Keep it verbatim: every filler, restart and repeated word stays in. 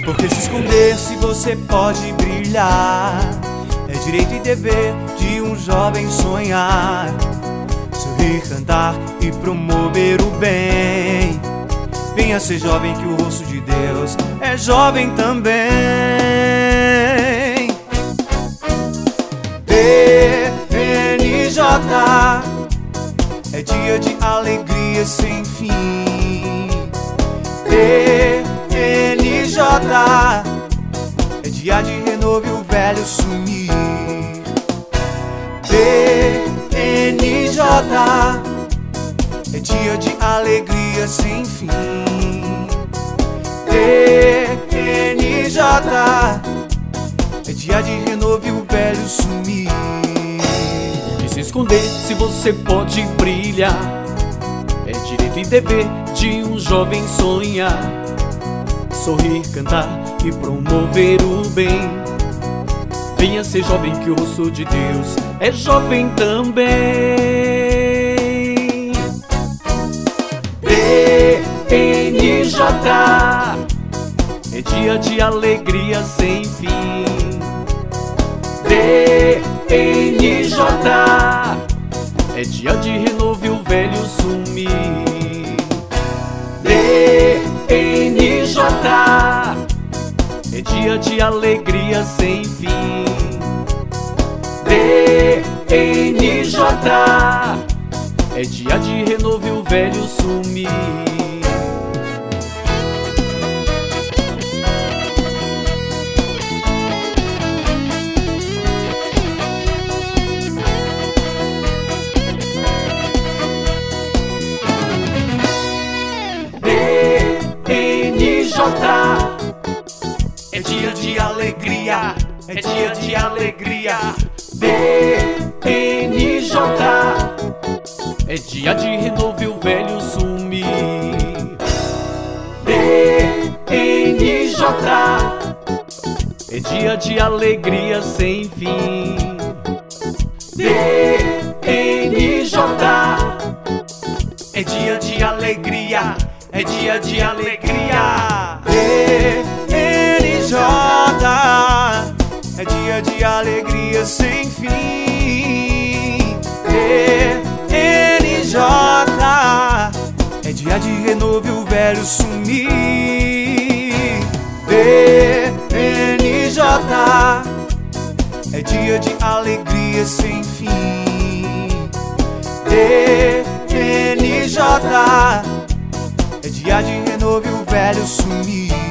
Por que se esconder se você pode brilhar? É direito e dever de um jovem sonhar, sorrir, cantar e promover o bem. Venha ser jovem que o rosto de Deus é jovem também. D N J é dia de alegria sem fim. D N J é dia de renovo e o velho sumir. D N J é dia de alegria sem fim. D N J é dia de renovo e o velho sumir. Por que se esconder se você pode brilhar? É direito e dever de um jovem sonhar, sorrir, cantar e promover o bem. Venha ser jovem que o rosto de Deus é jovem também. D N J é dia de alegria sem fim. D N J é dia de renovo e o velho sumir. D N J é dia de alegria sem fim. D N J é dia de renovo e o velho sumir. É dia de alegria, é dia de alegria. D N J é dia de renovo e o velho sumir. D N J é dia de alegria sem fim. D N J é dia de alegria, é dia de alegria. D N J é dia de alegria sem fim. D N J é dia de renovo e o velho sumir. D N J é dia de alegria sem fim. D N J é dia de renovo e o velho sumir.